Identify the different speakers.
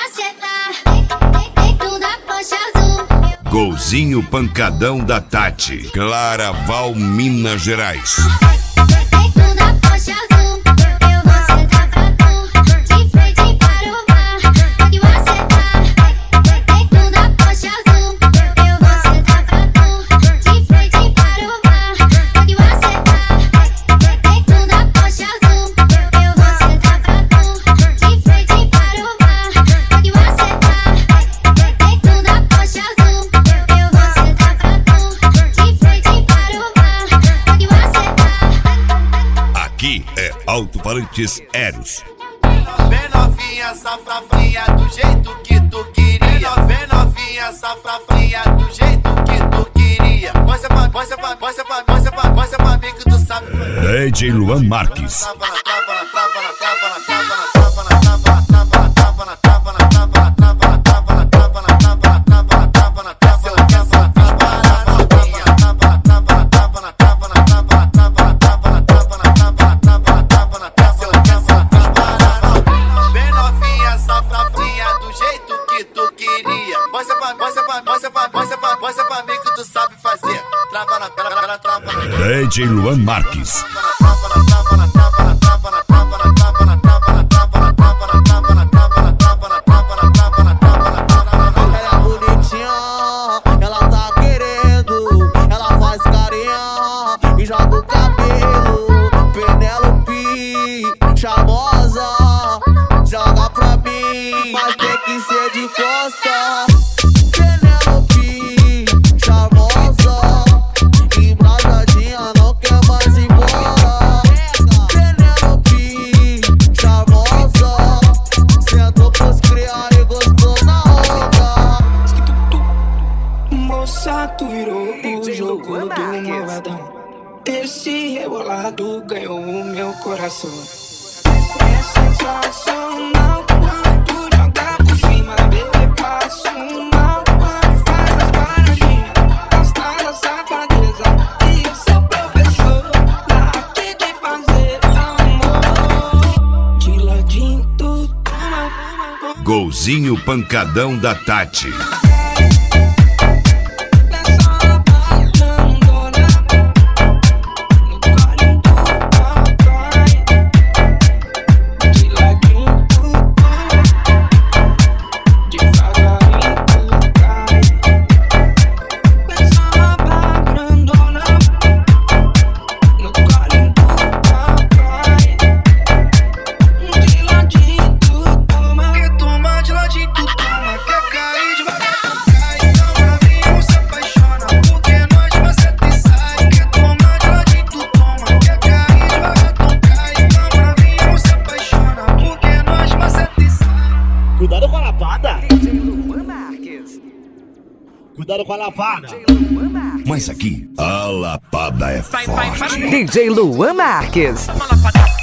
Speaker 1: Golzinho pancadão da Tati, Claraval, Minas Gerais. Aqui é Alto-Falantes Eros.
Speaker 2: Vem novinha, safrafinha, do jeito que tu queria. Vem novinha, safrafinha, do jeito que tu queria. Mostra pra mim que tu sabe.
Speaker 1: DJ Luan Marques.
Speaker 2: Mostra pra mim que tu sabe fazer. Trava na
Speaker 1: DJ Luan Marques.
Speaker 3: Ela é bonitinha, ela tá querendo. Ela faz carinha e joga o cabelo. Penélope, charmosa, joga pra mim, mas tem que ser de costa.
Speaker 4: Tu virou o jogo do malvadão. Esse rebolado ganhou o meu coração. É sensacional quando tu joga por cima, bebê, passa um mal quando faz as paradinhas. Gosta da safadeza e eu sou professor daqui de fazer amor. De ladinho tu toma.
Speaker 1: Golzinho pancadão da Tati.
Speaker 5: Cuidado com a lapada. Cuidado com a lapada.
Speaker 1: Mas aqui, a lapada é forte.
Speaker 6: DJ Luan Marques.